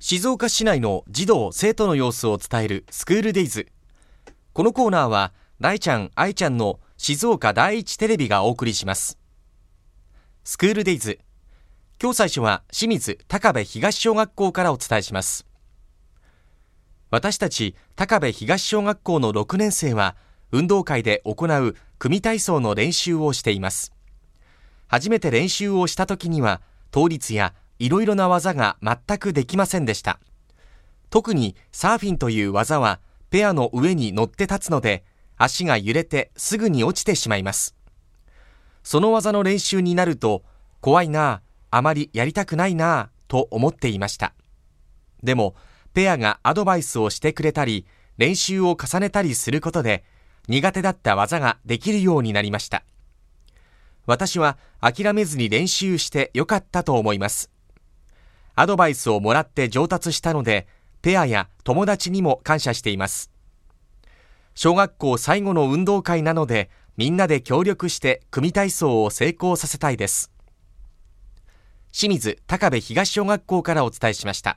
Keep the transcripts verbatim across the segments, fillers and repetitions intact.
静岡市内の児童生徒の様子を伝えるスクールデイズ。このコーナーは大ちゃん愛ちゃんの静岡第一テレビがお送りします。スクールデイズ、今日最初は清水高部東小学校からお伝えします。私たち高部東小学校のろくねん生は運動会で行う組体操の練習をしています。初めて練習をした時には倒立やいろいろな技が全くできませんでした。特にサーフィンという技はペアの上に乗って立つので足が揺れてすぐに落ちてしまいます。その技の練習になると怖いなあ、あまりやりたくないなあと思っていました。でもペアがアドバイスをしてくれたり練習を重ねたりすることで苦手だった技ができるようになりました。私は諦めずに練習してよかったと思います。アドバイスをもらって上達したのでペアや友達にも感謝しています。小学校最後の運動会なのでみんなで協力して組体操を成功させたいです。清水高部東小学校からお伝えしました。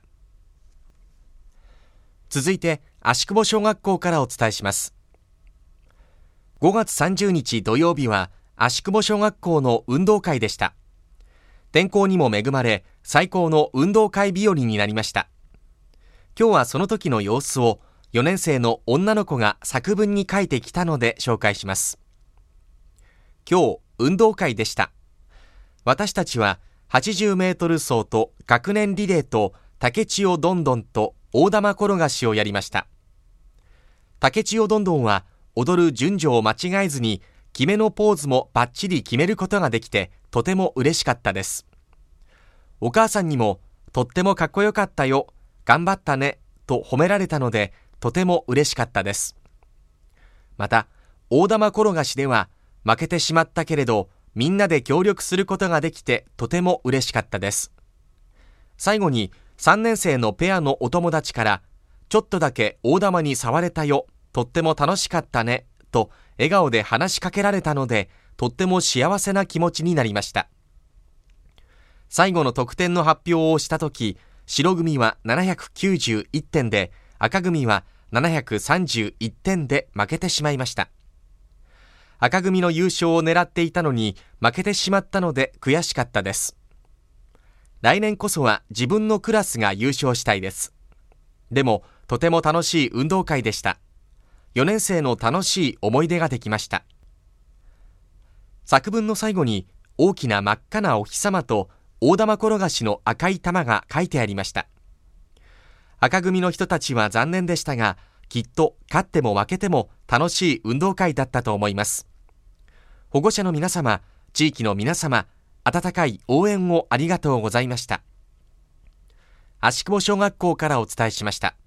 続いて芦久保小学校からお伝えします。ごがつさんじゅうにち土曜日は芦久保小学校の運動会でした。天候にも恵まれ最高の運動会日和になりました。今日はその時の様子をよねん生の女の子が作文に書いてきたので紹介します。今日運動会でした。私たちははちじゅうメートル走と学年リレーと竹千代どんどんと大玉転がしをやりました。竹千代どんどんは踊る順序を間違えずに決めのポーズもバッチリ決めることができてとても嬉しかったです。お母さんにもとってもかっこよかったよ、頑張ったねと褒められたのでとても嬉しかったです。また大玉転がしでは負けてしまったけれどみんなで協力することができてとても嬉しかったです。最後にさんねん生のペアのお友達からちょっとだけ大玉に触れたよ、とっても楽しかったねと笑顔で話しかけられたのでとっても幸せな気持ちになりました。最後の得点の発表をしたとき、白組はななひゃくきゅうじゅういってんで赤組はななひゃくさんじゅういってんで負けてしまいました。赤組の優勝を狙っていたのに負けてしまったので悔しかったです。来年こそは自分のクラスが優勝したいです。でもとても楽しい運動会でした。よねん生の楽しい思い出ができました。作文の最後に大きな真っ赤なお日様と大玉転がしの赤い玉が書いてありました。赤組の人たちは残念でしたが、きっと勝っても負けても楽しい運動会だったと思います。保護者の皆様、地域の皆様、温かい応援をありがとうございました。芦久保小学校からお伝えしました。